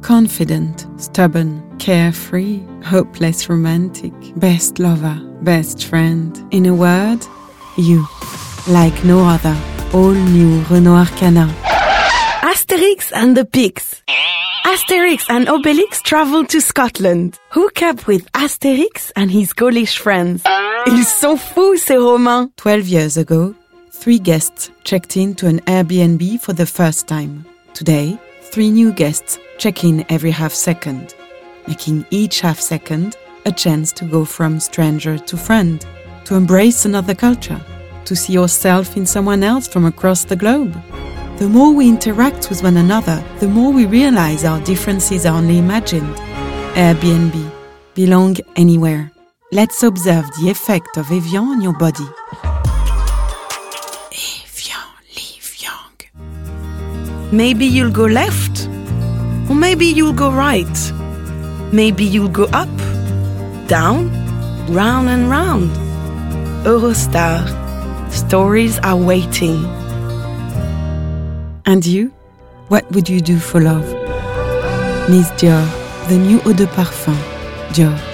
Confident, stubborn, carefree, hopeless romantic, best lover, best friend. In a word, you. Like no other. All new Renault Arcana. Asterix and the Pigs. Asterix and Obelix traveled to Scotland. Hook up with Asterix and his Gaulish friends. Ils sont fous, ces Romains. 12 years ago, 3 guests checked in to an Airbnb for the first time. Today, 3 new guests check in every half second, making each half second a chance to go from stranger to friend, to embrace another culture, to see yourself in someone else from across the globe. The more we interact with one another, the more we realize our differences are only imagined. Airbnb. Belong anywhere. Let's observe the effect of Evian on your body. Evian, live young. Maybe you'll go left, or maybe you'll go right. Maybe you'll go up, down, round and round. Eurostar. Stories are waiting. And you? What would you do for love? Miss Dior, the new eau de parfum. Dior.